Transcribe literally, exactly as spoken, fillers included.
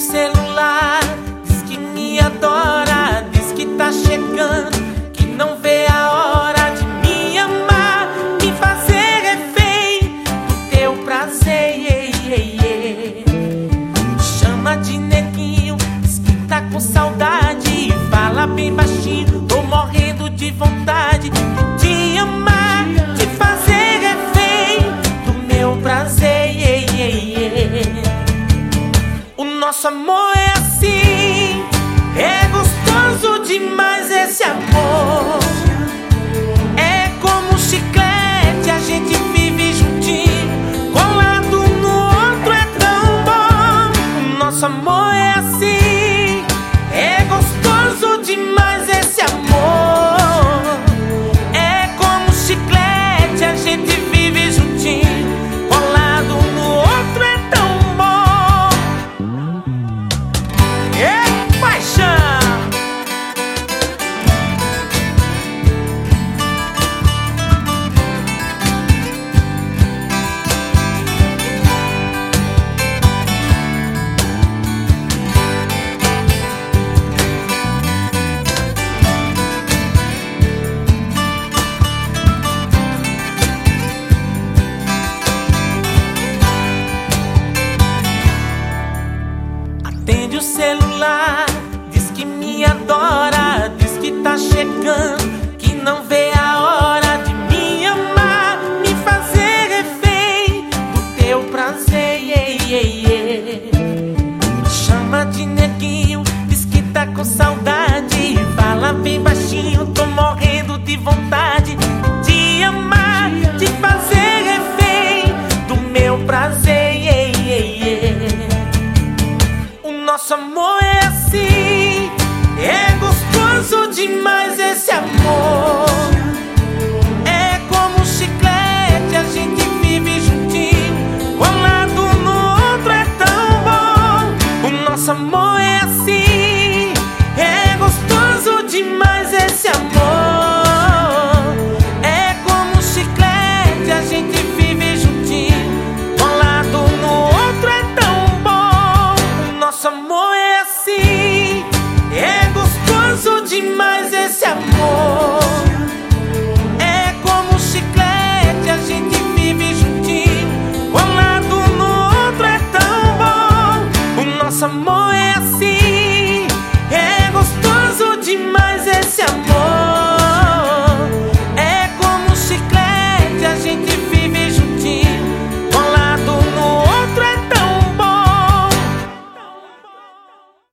celular, diz que me adora, diz que tá chegando, que não vê a hora de me amar, me fazer refém do teu prazer. Yeah, yeah, yeah. Chama de neguinho, diz que tá com saudade e fala bem baixinho, tô morrendo de vontade de te amar, de fazer refém do meu prazer. Yeah, yeah, yeah. O nosso amor é assim, é gostoso demais esse amor. É como um chiclete, a gente vive juntinho, colado um no outro, é tão bom. O nosso amor é assim, é gostoso demais esse amor. É como um chiclete, a gente vive juntinho, colado um no outro, é tão bom. É paixão. Atende o celular, diz que me adora, diz que tá chegando, que não vê a hora de me amar, me fazer refém do teu prazer. Yeah, yeah, yeah. Chama de neguinho, diz que tá com saudade e fala bem baixinho, tô morrendo de vontade de te amar, de fazer refém do meu prazer. Yeah, yeah, yeah. O nosso amor é assim, é gostoso demais esse amor. É como um chiclete, a gente vive juntinho, colado um no outro, é tão bom. O nosso amor é assim, é gostoso demais esse amor. É como um chiclete, a gente vive juntinho, colado um no outro, é tão bom. O nosso amor é assim, é gostoso demais esse amor. É como um chiclete, a gente vive juntinho, colado um no outro, é tão bom. O nosso amor é assim.